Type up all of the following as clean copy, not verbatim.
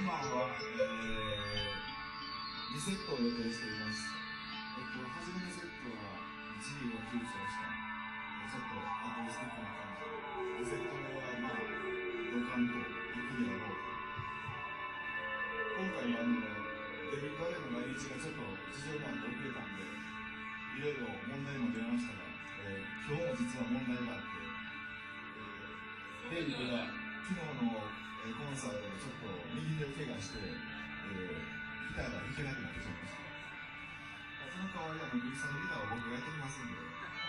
今は、2セットを予定しています。初めのセットは1位がフューチャーした、ちょっとアコースティックな感じ。2セット目はまあ、ドカンといくであろうと。今回はデビッド・アレンの来日がちょっと事情があって遅れたんで、いろいろ問題も出ましたが、今日も実は問題があって、デビッドが昨日のコンサートでちょっと右手を怪我して、ギターが弾けなくなってしまいました。その代わりミキさんのギターを僕がやってきますんで。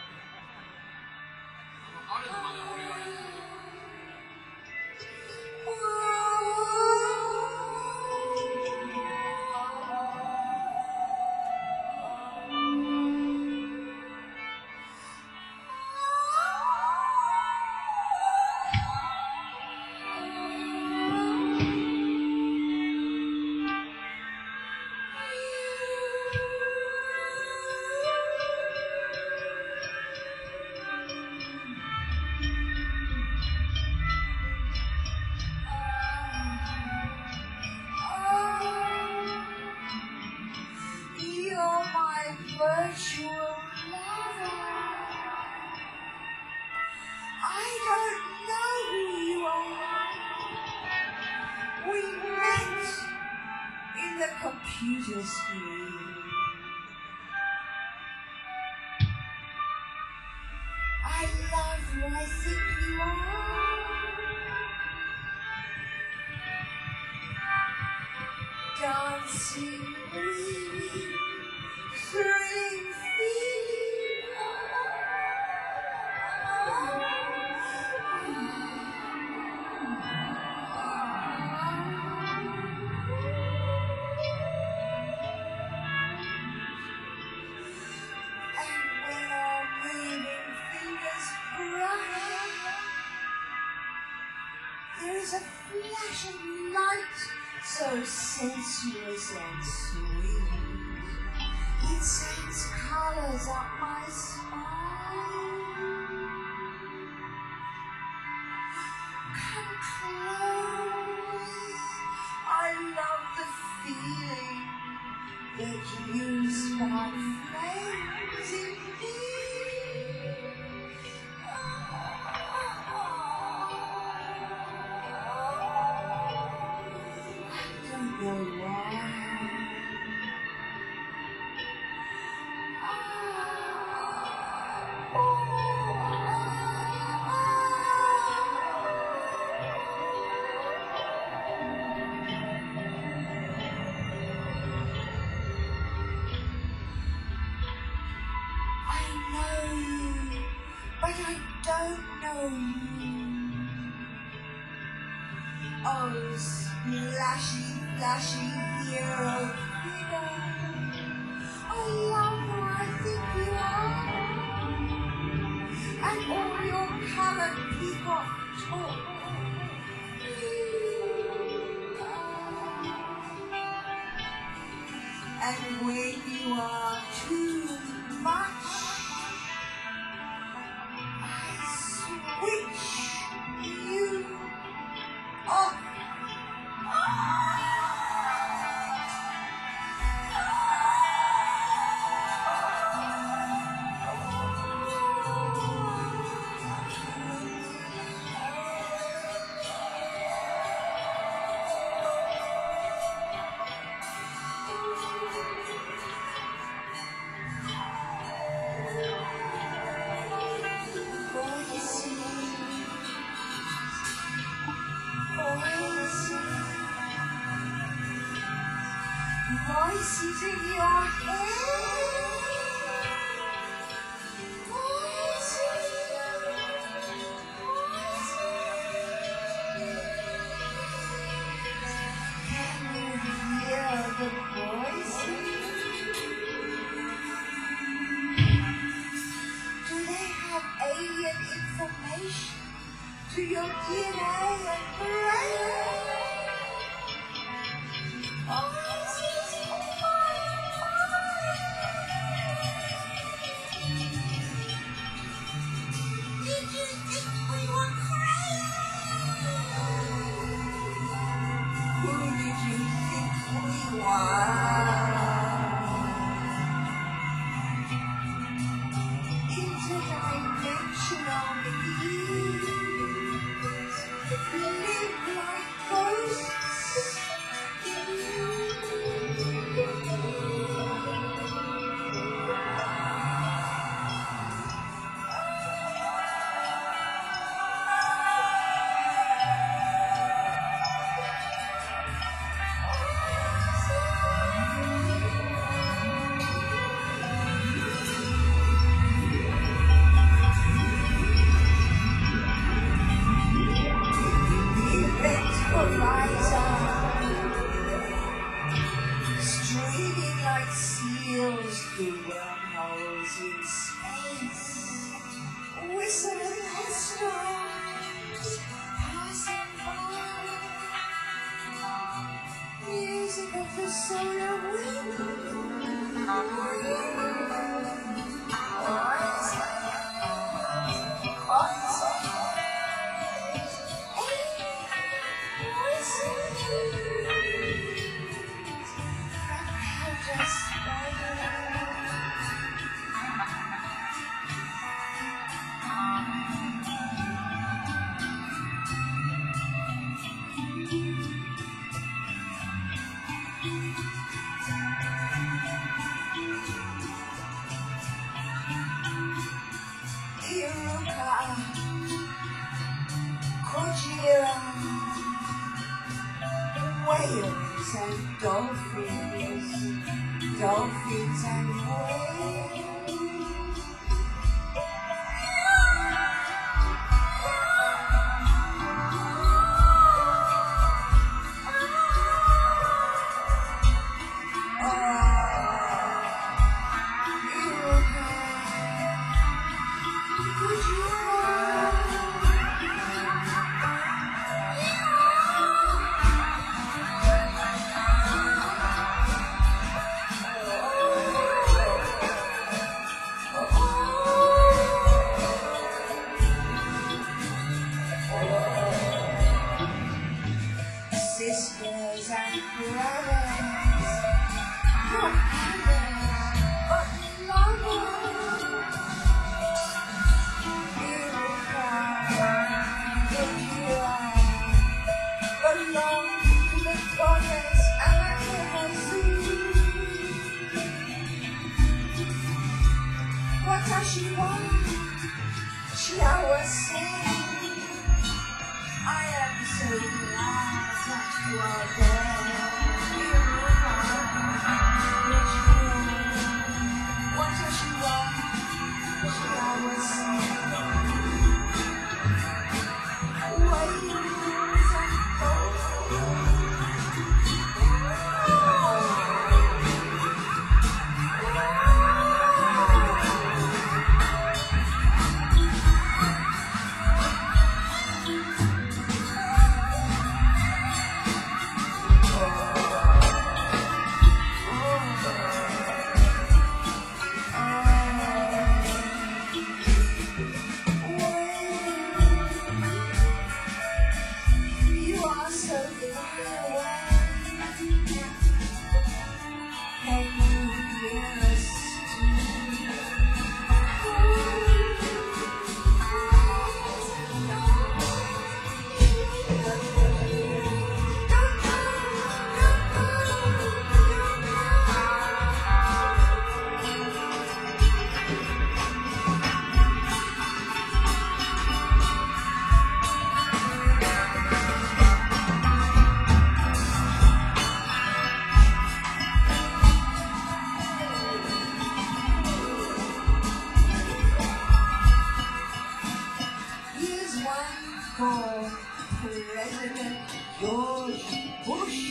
あれのまで俺がやってる。 Virtual lover, I don't know who you are. We met in the computer screen. I love who I think you are. Dancing, weaving, thrilling feeling. And when our moving fingers brush, there is a flash of light so sensuous and sweet. It sends colors up my spine. Come close. I love the feeling that you spark flames in me. I don't know why. But I don't know you. Oh, splashy, flashy hero figure. I love who I think you are. And all your colored peacock talk. And when you are too much, which you are. Voices in your head. Voices. Can you hear the voices? Do they have alien information to your DNA and brain? Who did you Interdimensional beings live like ghosts. Streaming like seals through wormholes in space. Whistling stars passing by. Music of the solar wind. Whales and dolphins, dolphins and whales. Sisters and brothers, not brothers, but lovers. Belong to the goddess Amaterasu. What does she want? She always sings. I am so glad that you are there. What does she want? She always sings. Waves and boats. You are so far away. Can you hear us Here's one for President George Bush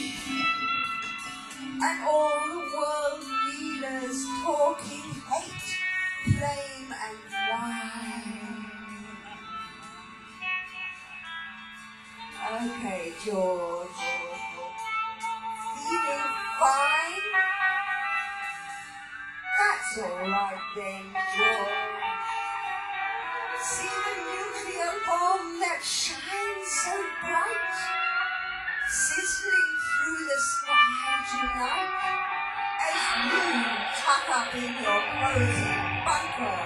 and all the world leaders talking hate, blame and wine. Okay, George. Feeling fine? That's all right then, George. See the nuclear bomb that shines so bright, sizzling through the sky tonight? you tuck up in your cozy bunker.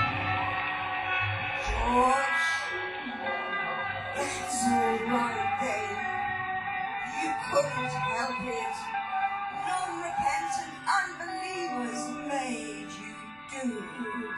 George, that's all right then. You couldn't help it. Non-repentant unbelievers made you do it.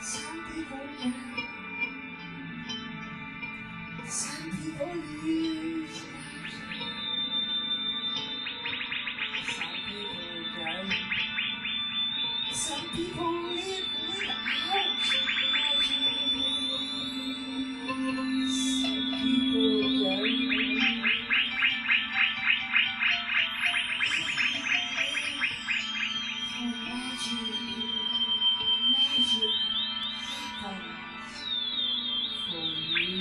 Some people young, some people use magic, some people don't, some people live without magic, some people don't. Magic happens for you.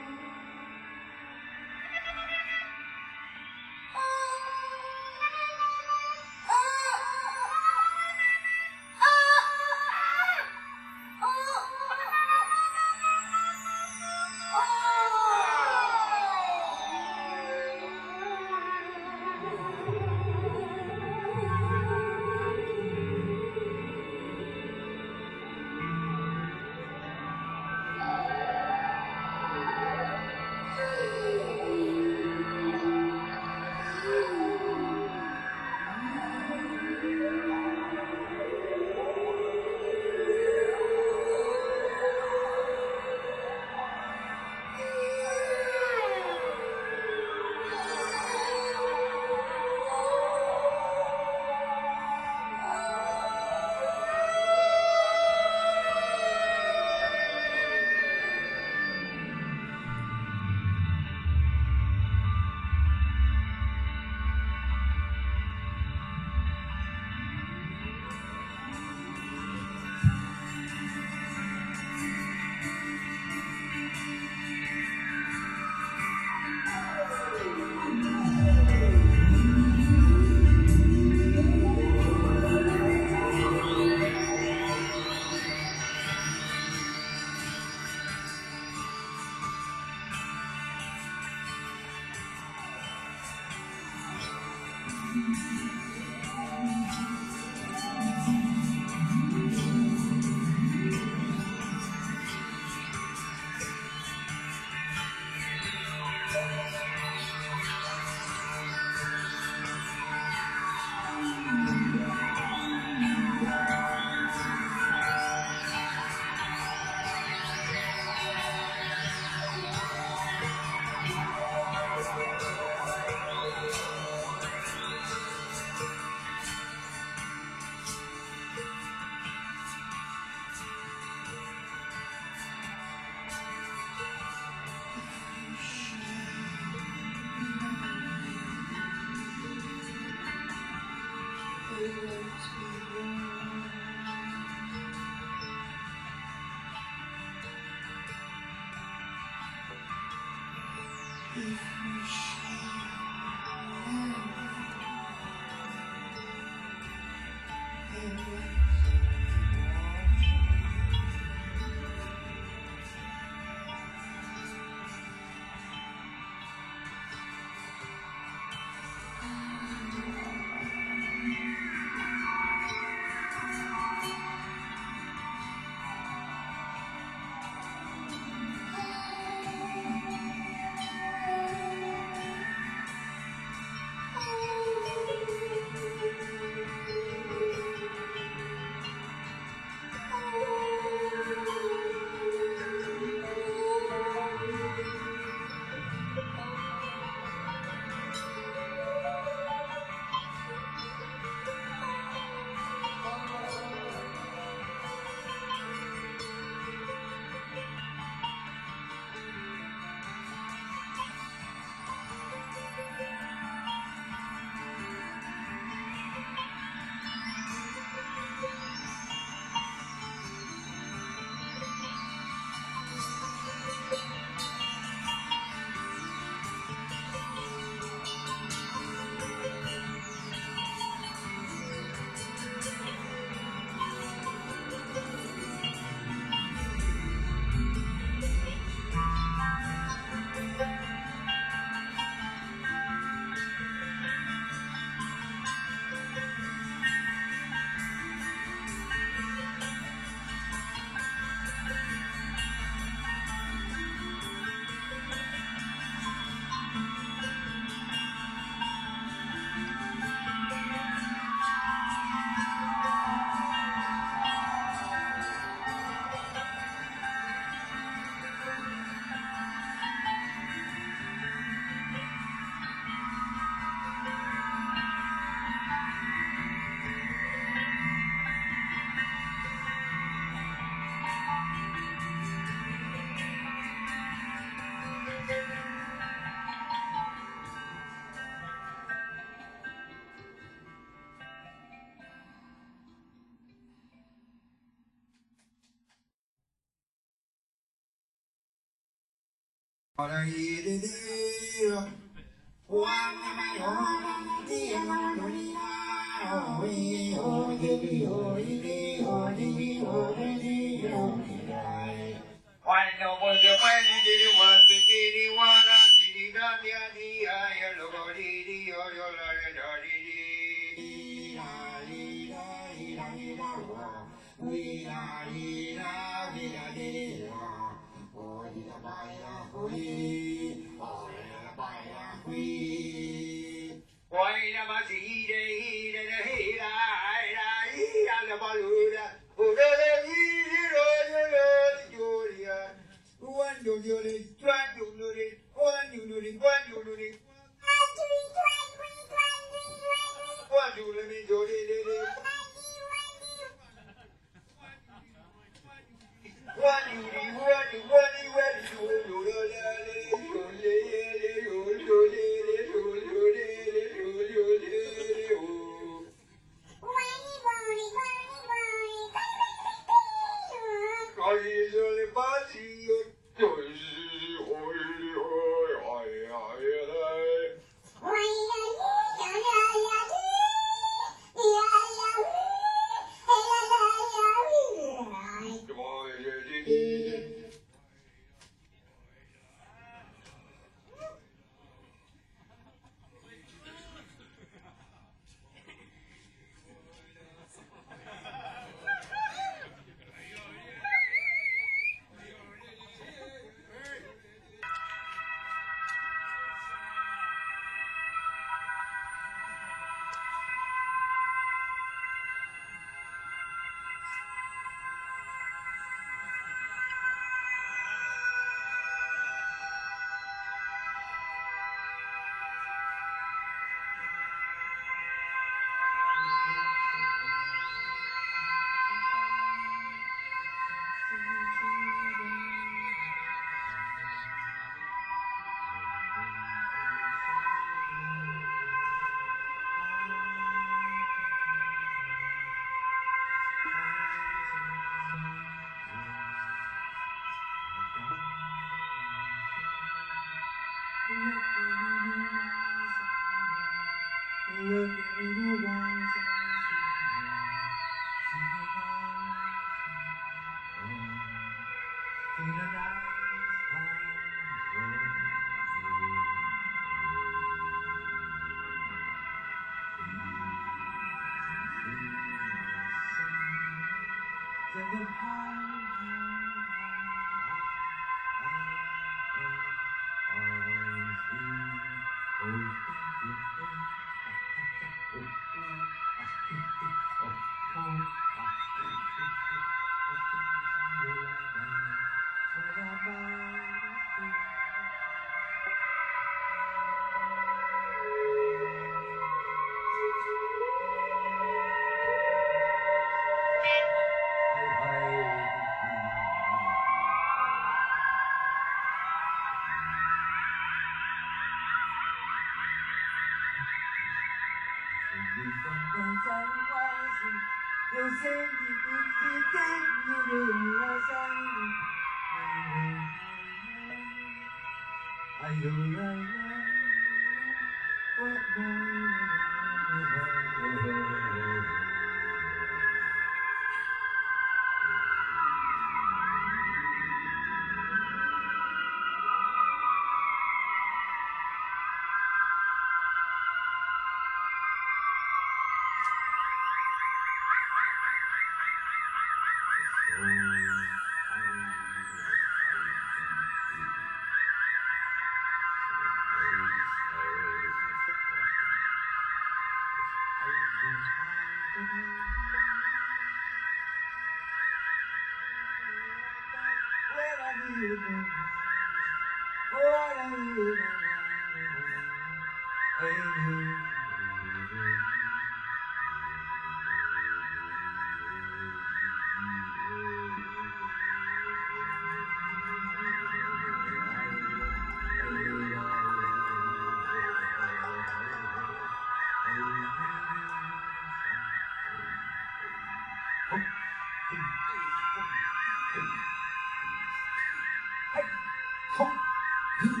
はい、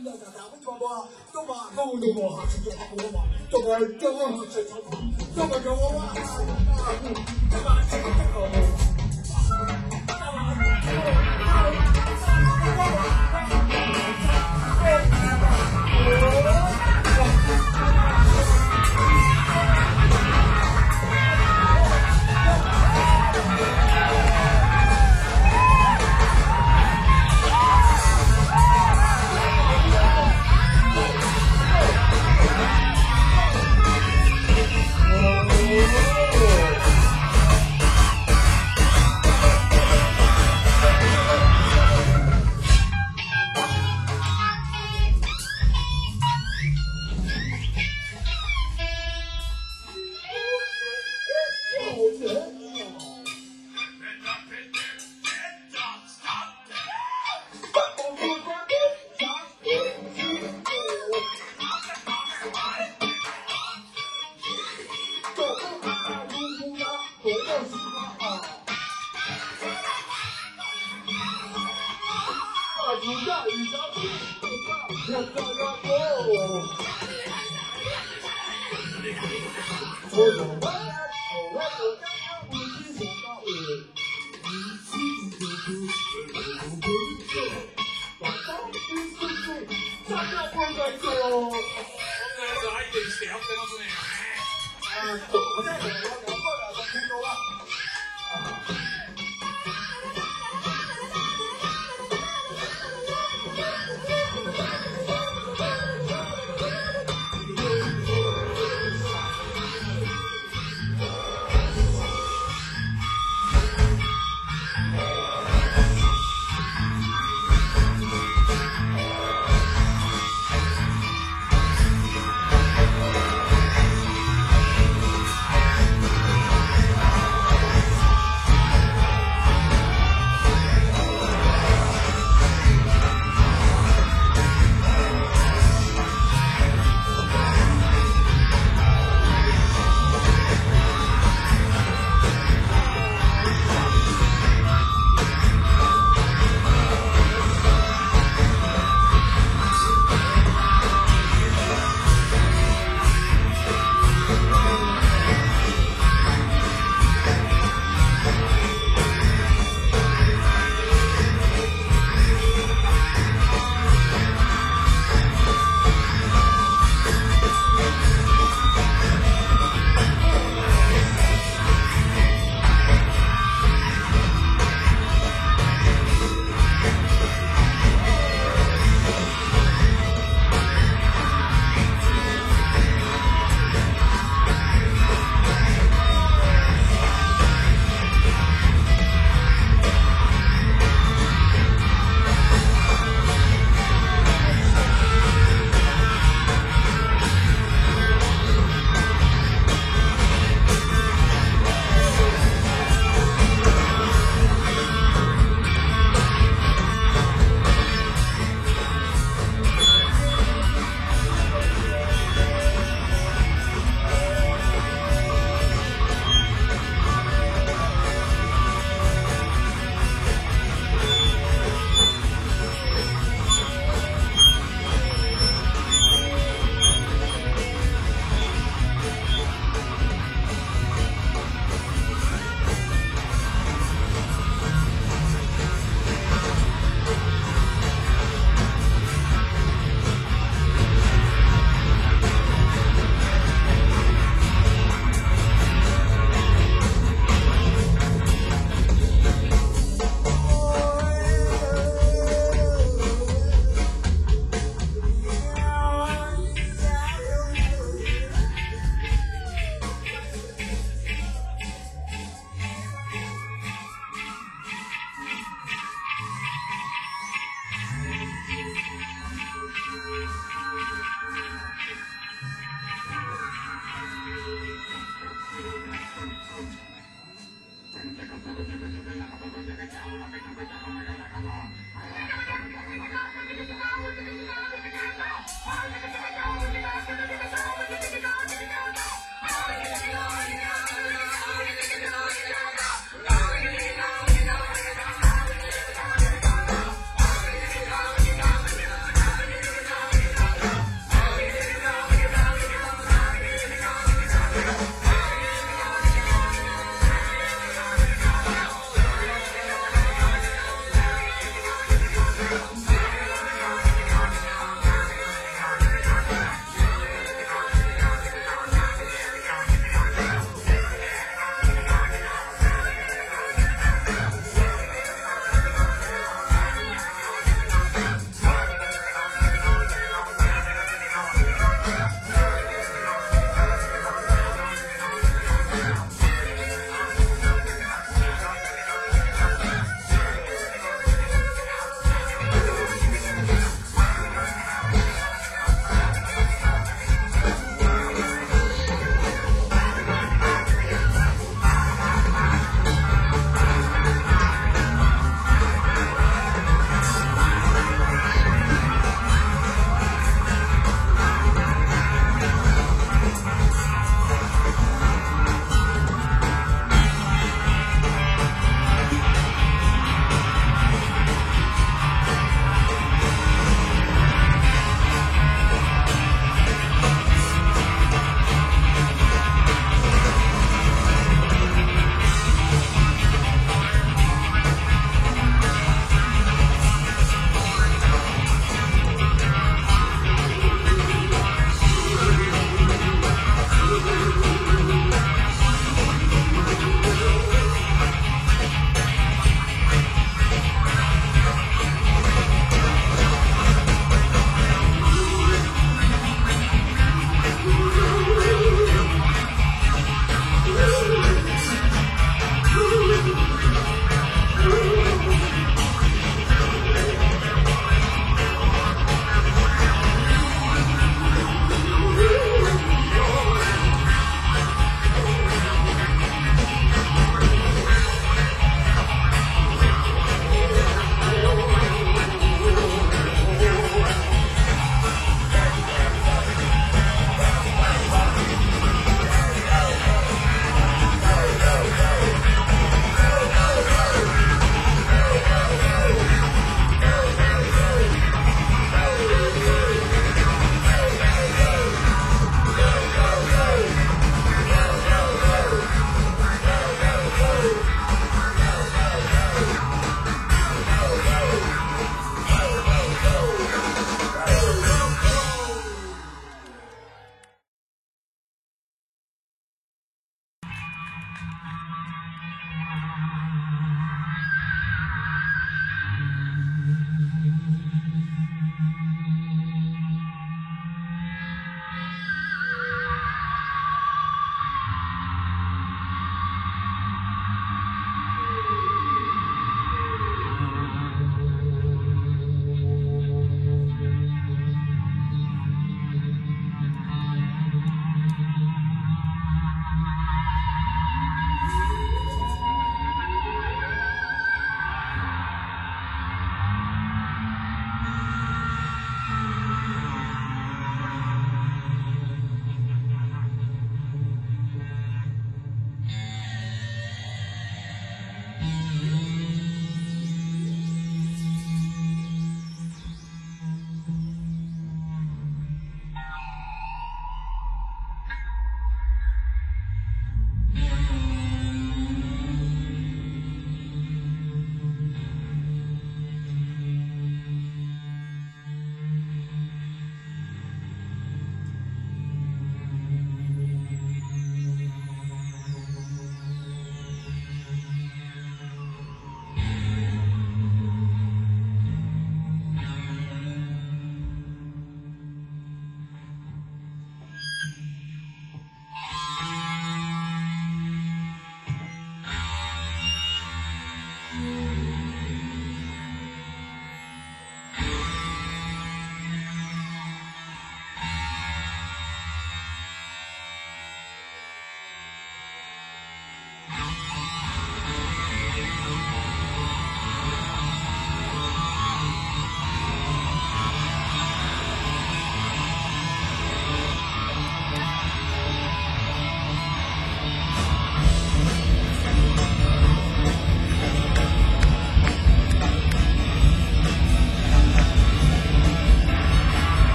「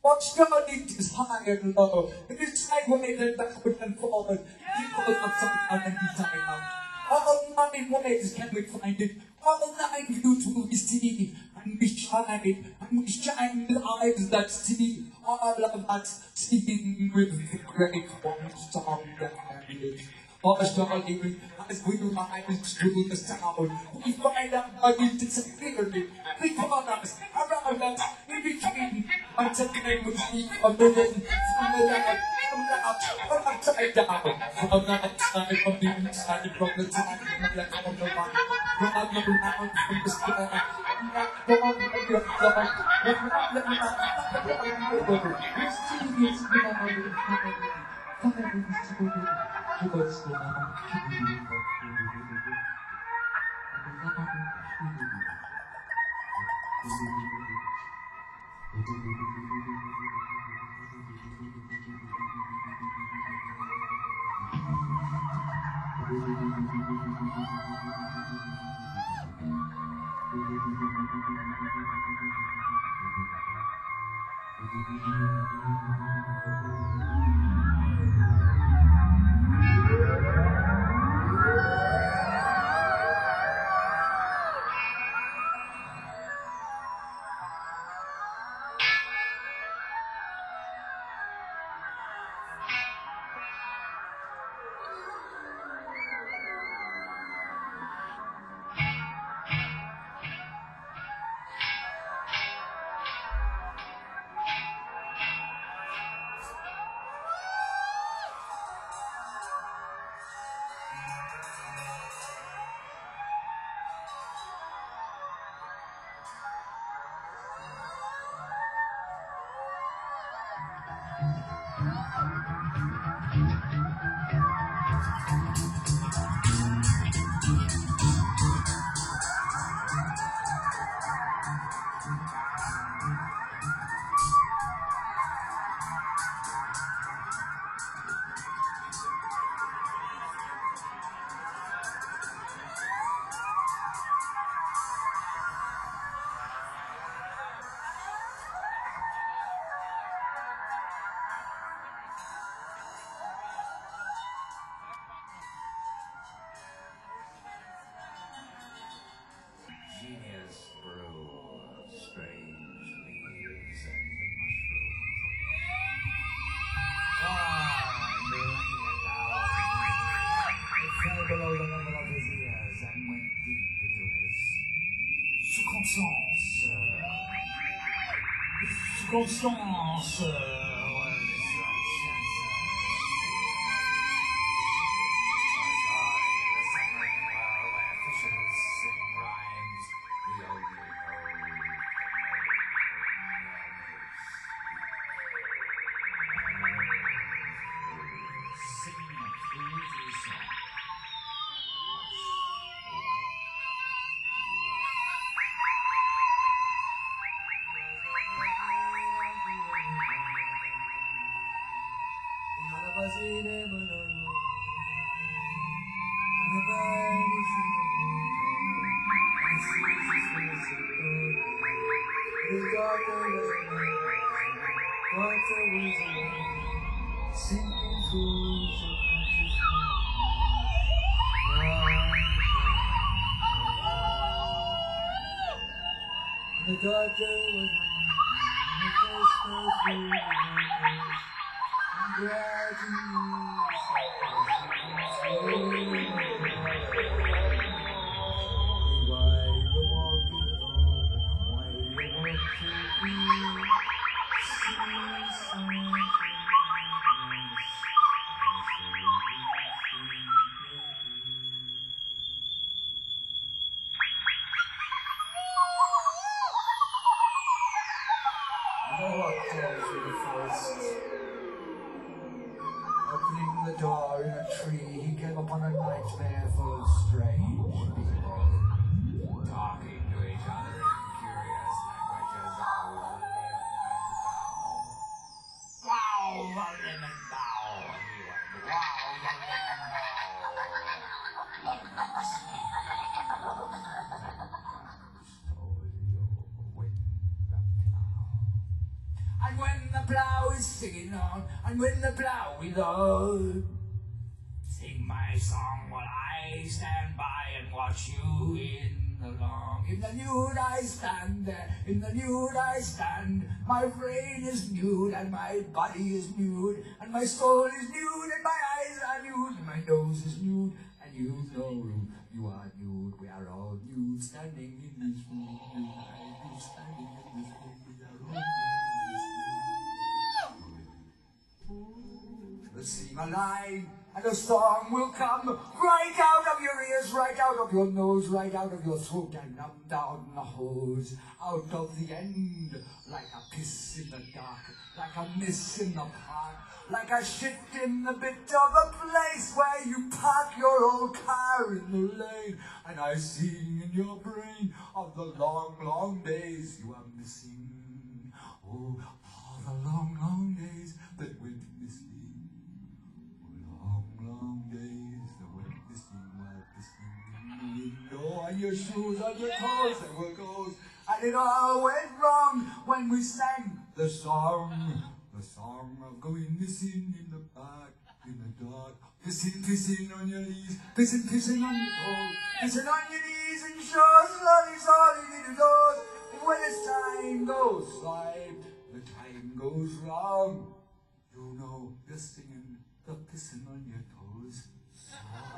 Watch God is high and low. It is sideways and backward and forward. He goes upside down and inside out. All 9 ways can we find it. All 9 views will we see. And we shine with eyes that see. All of us seeing with the great one song that is. Starting as we rise through the sound, we find our bodies disappearing before us, around us, in between, until they will see a million from the left, from the upside down, from the outside, from the inside, from the top, from the left, from the right, round and round from the square, round and round, we see this Genius brew of strange leaves and mushrooms. It fell below the level of his ears and went deep into his subconscience. Subconscience was sinking through subconscious the doctor was my first fell through the darkness, and gradually why the walk is gone, why the walk to be, opening the door in a tree, he came upon a nightmare full of strange people, talking to each other in curious languages of Lim and Bao. And when the plough is singing on, and when the plough is on, sing my song while I stand by and watch you in the long. In the nude I stand there, in the nude I stand. My brain is nude and my body is nude, and my soul is nude and my eyes are nude, and my nose is nude, and you know you are nude. We are all nude, standing in this room. You standing in this room. We are all nude. Let's sing a line, and a song will come right out of your ears, right out of your nose, right out of your throat, and down the hose, out of the end, like a piss in the dark, like a miss in the park, like a shit in the bit of a place where you park your old car in the lane. And I sing in your brain of the long, long days you are missing. Oh, all the long, long days that went missing. Long, long days that went missing while missing. Window on your shoes, on your toes, and were goes. And it all went wrong when we sang the song of going missing in the park, in the dark. Pissing, pissing on your knees, pissing, pissing on your toes, pissing on your knees and shores, slowly, slowly, little doors. And when the time goes slide, the time goes wrong, you know you're singing the pissing on your toes song.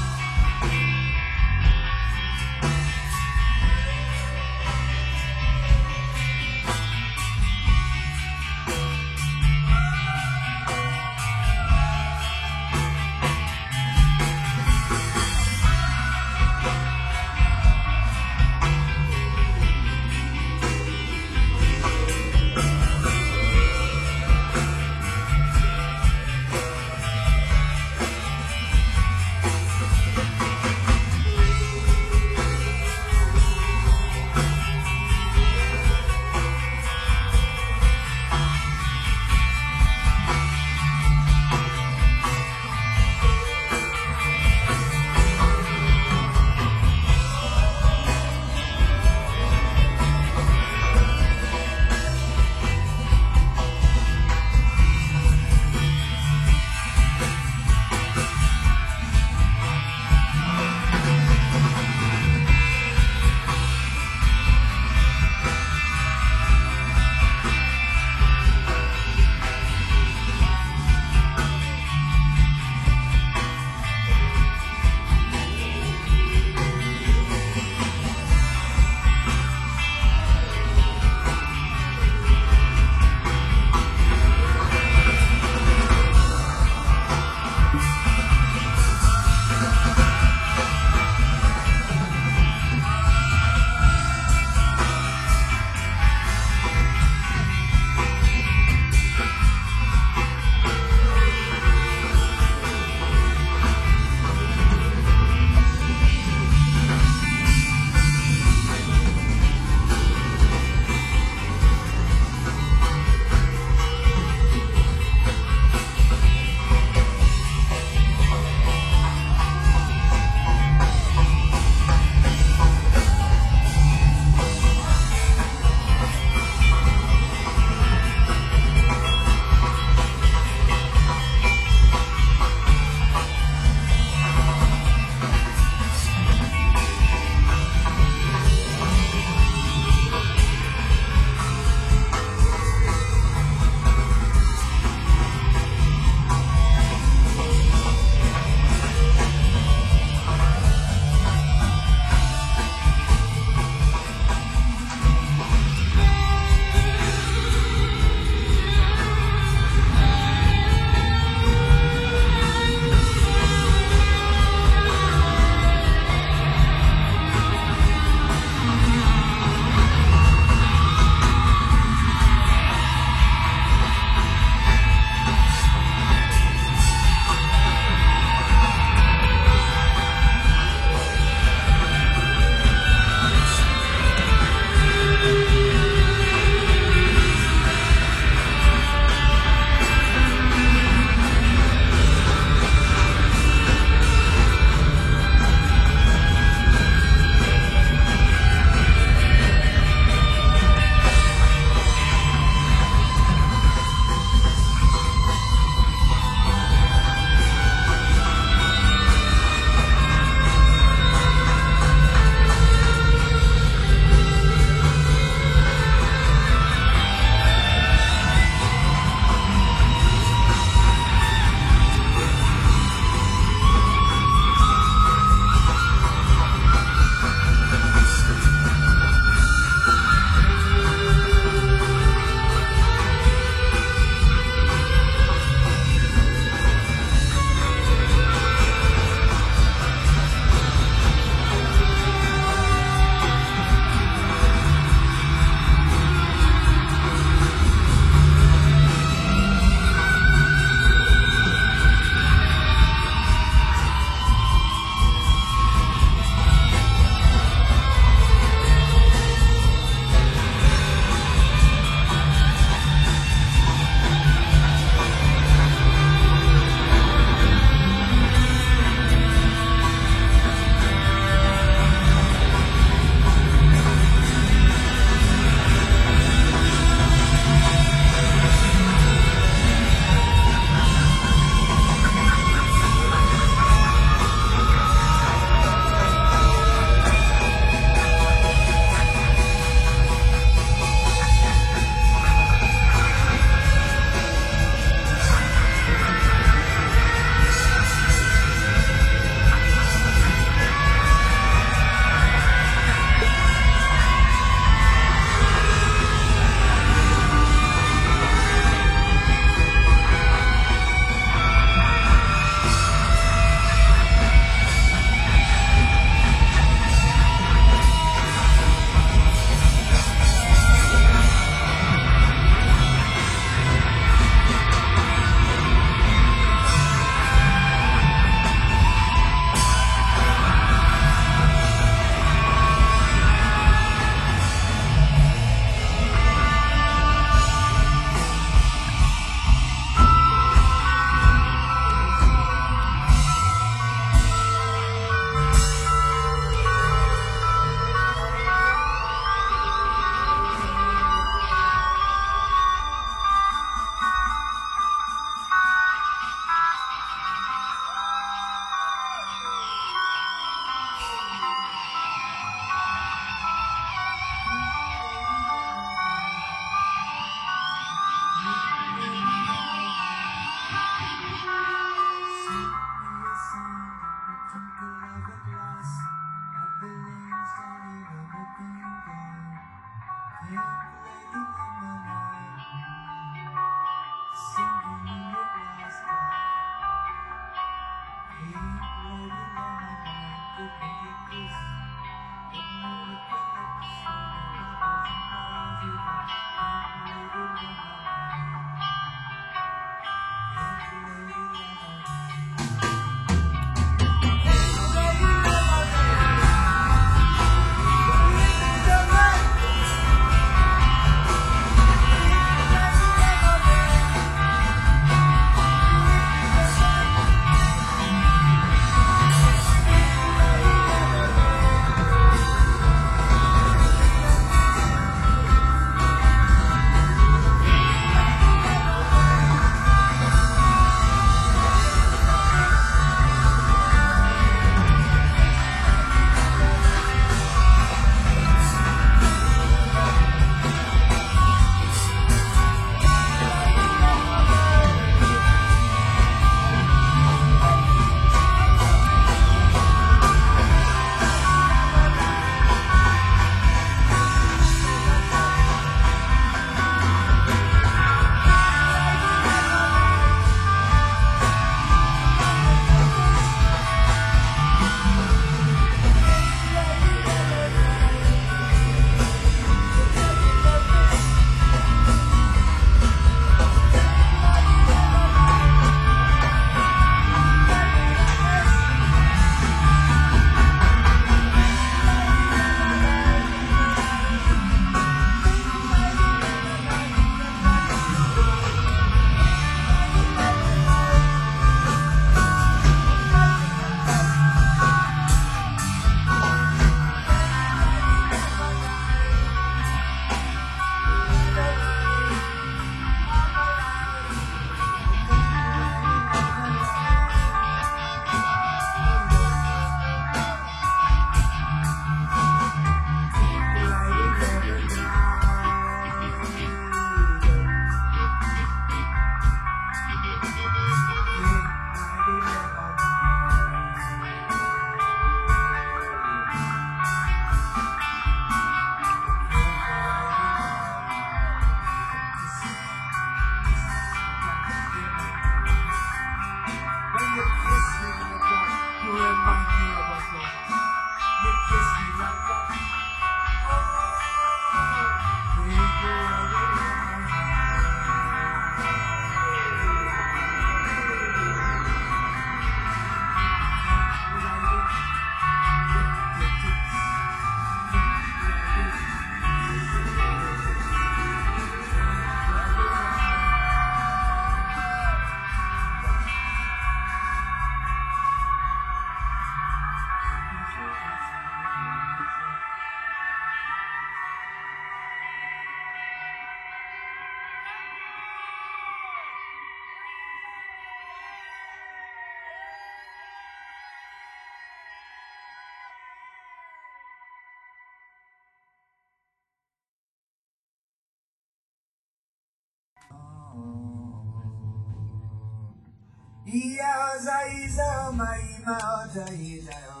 いやざいざま今ざいだよ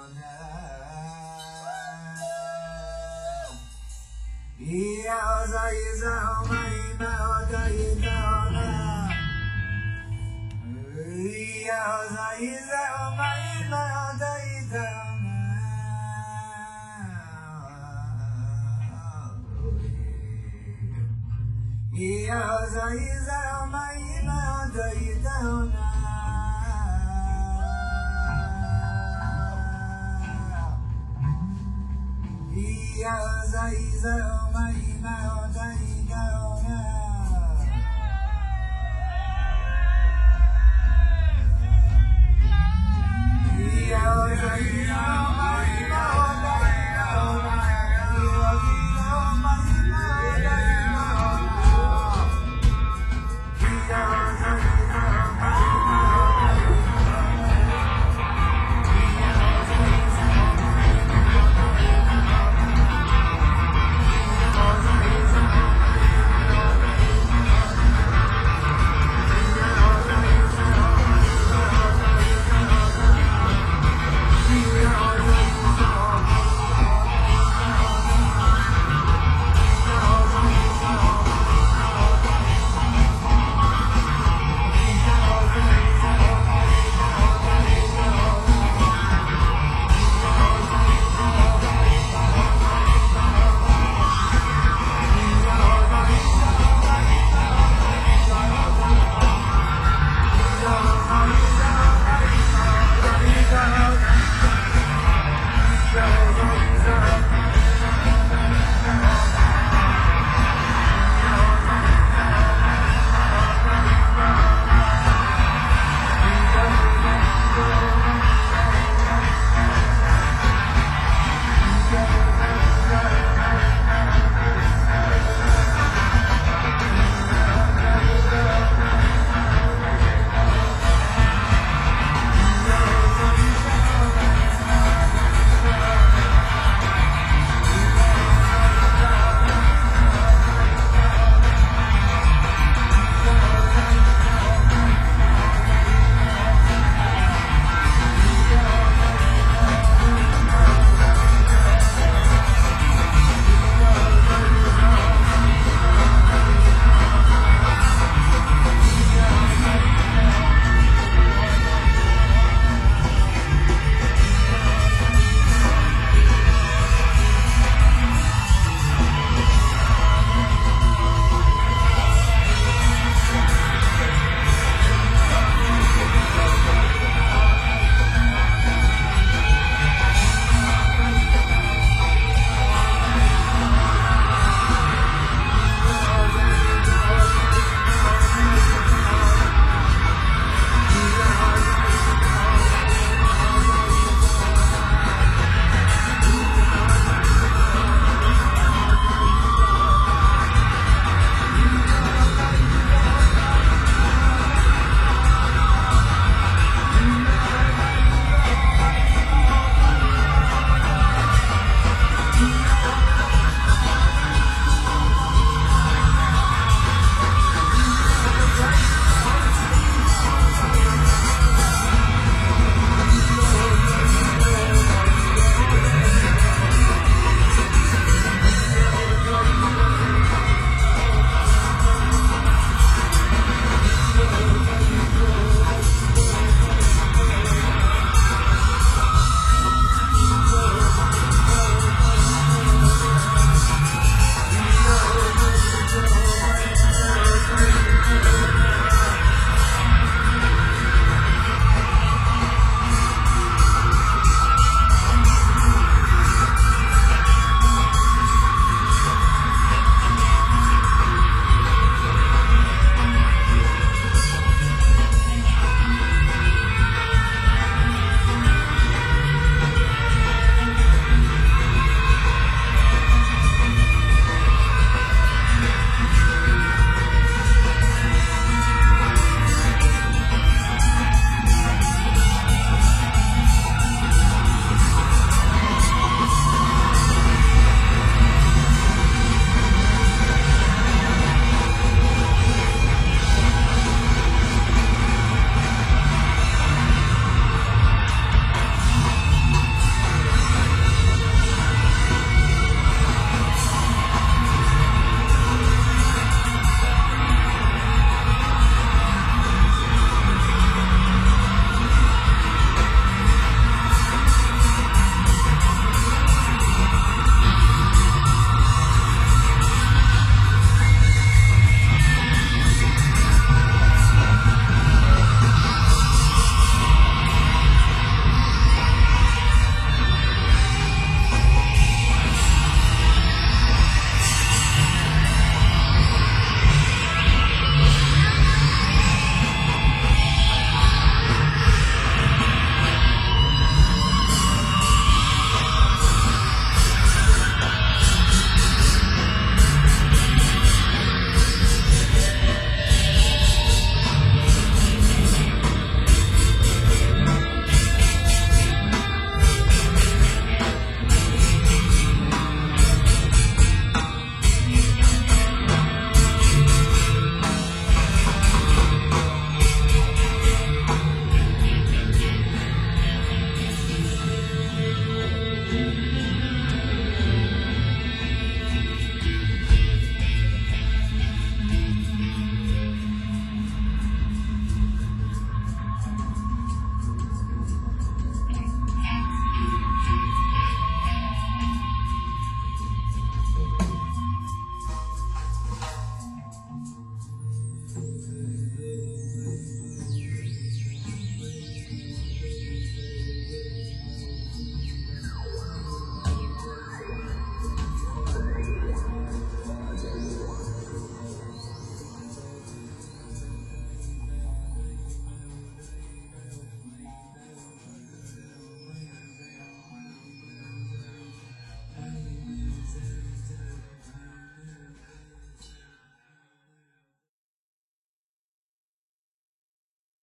ないやざいざま今ざいだよないやざいざま今ざいだよないやざいざま今ざいだよないやざいざま今